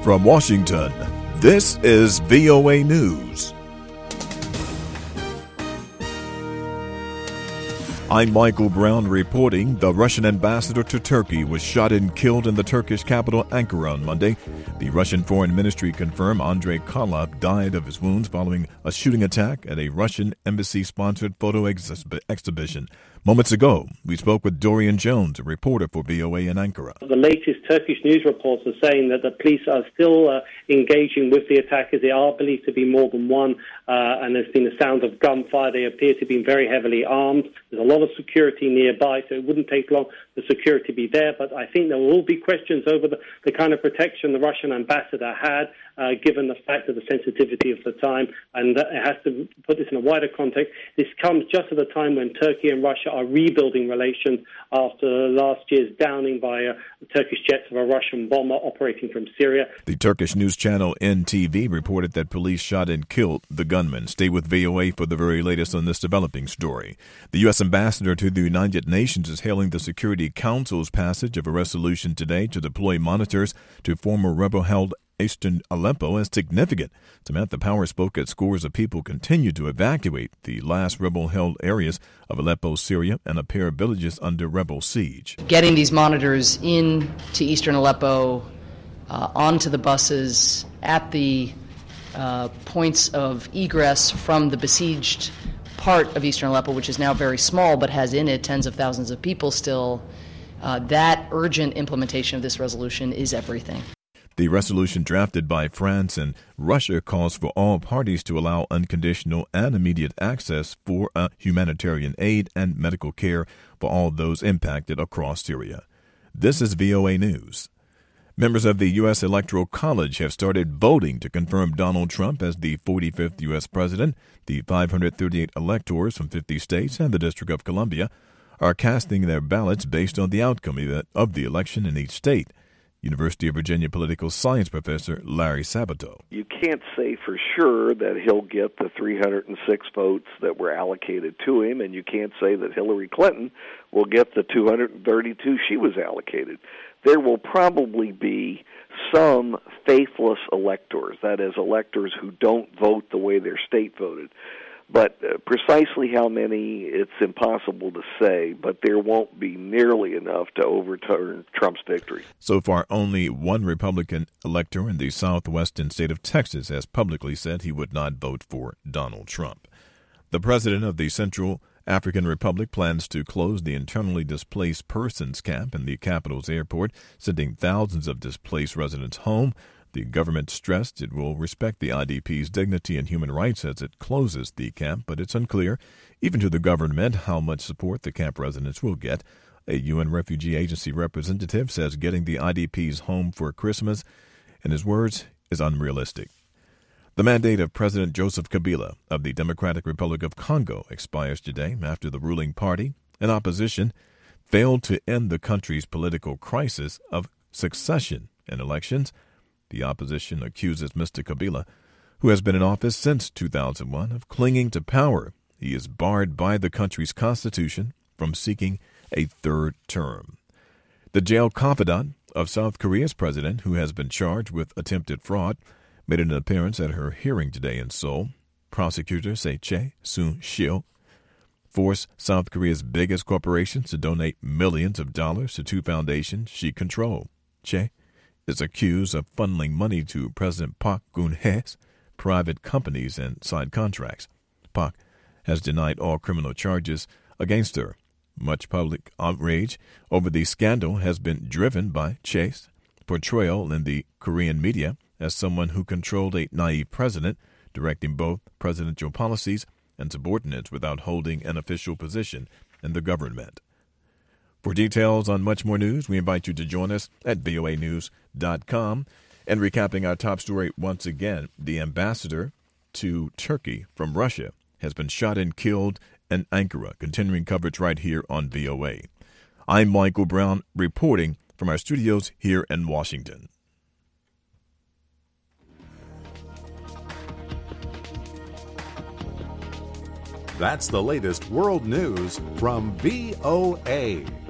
From Washington, this is VOA News. I'm Michael Brown reporting. The Russian ambassador to Turkey was shot and killed in the Turkish capital Ankara on Monday. The Russian Foreign Ministry confirmed Andrei Karlov died of his wounds following a shooting attack at a Russian embassy-sponsored photo exhibition. Moments ago, we spoke with Dorian Jones, a reporter for VOA in Ankara. The latest Turkish news reports are saying that the police are still engaging with the attackers. They are believed to be more than one, and there's been a sound of gunfire. They appear to be very heavily armed. There's a lot of security nearby, so it wouldn't take long for security to be there. But I think there will be questions over the kind of protection the Russian ambassador had, given the fact of the sensitivity of the time. And it has to put this in a wider context. This comes just at a time when Turkey and Russia are rebuilding relations after last year's downing by Turkish jets of a Russian bomber operating from Syria. The Turkish news channel NTV reported that police shot and killed the gunman. Stay with VOA for the very latest on this developing story. The U.S. ambassador to the United Nations is hailing the Security Council's passage of a resolution today to deploy monitors to former rebel-held eastern Aleppo as significant. Samantha Power spoke as scores of people continue to evacuate the last rebel-held areas of Aleppo, Syria, and a pair of villages under rebel siege. Getting these monitors into eastern Aleppo, onto the buses, at the points of egress from the besieged part of eastern Aleppo, which is now very small but has in it tens of thousands of people still, that urgent implementation of this resolution is everything. The resolution drafted by France and Russia calls for all parties to allow unconditional and immediate access for humanitarian aid and medical care for all those impacted across Syria. This is VOA News. Members of the U.S. Electoral College have started voting to confirm Donald Trump as the 45th U.S. president. The 538 electors from 50 states and the District of Columbia are casting their ballots based on the outcome of the election in each state. University of Virginia political science professor Larry Sabato. You can't say for sure that he'll get the 306 votes that were allocated to him, and you can't say that Hillary Clinton will get the 232 she was allocated. There will probably be some faithless electors, that is, electors who don't vote the way their state voted. But precisely how many, it's impossible to say, but there won't be nearly enough to overturn Trump's victory. So far, only one Republican elector in the southwestern state of Texas has publicly said he would not vote for Donald Trump. The president of the Central African Republic plans to close the internally displaced persons camp in the capital's airport, sending thousands of displaced residents home. The government stressed it will respect the IDP's dignity and human rights as it closes the camp, but it's unclear, even to the government, how much support the camp residents will get. A UN Refugee Agency representative says getting the IDPs home for Christmas, in his words, is unrealistic. The mandate of President Joseph Kabila of the Democratic Republic of Congo expires today after the ruling party, in opposition, failed to end the country's political crisis of succession in elections. The opposition accuses Mr. Kabila, who has been in office since 2001, of clinging to power. He is barred by the country's constitution from seeking a third term. The jail confidant of South Korea's president, who has been charged with attempted fraud, made an appearance at her hearing today in Seoul. Prosecutors say Chae Soon-sil forced South Korea's biggest corporations to donate millions of dollars to two foundations she controlled. Chae is accused of funneling money to President Park Geun-hye's private companies and side contracts. Park has denied all criminal charges against her. Much public outrage over the scandal has been driven by Chae's portrayal in the Korean media as someone who controlled a naive president, directing both presidential policies and subordinates without holding an official position in the government. For details on much more news, we invite you to join us at voanews.com. And recapping our top story once again, the ambassador to Turkey from Russia has been shot and killed in Ankara. Continuing coverage right here on VOA. I'm Michael Brown reporting from our studios here in Washington. That's the latest world news from VOA.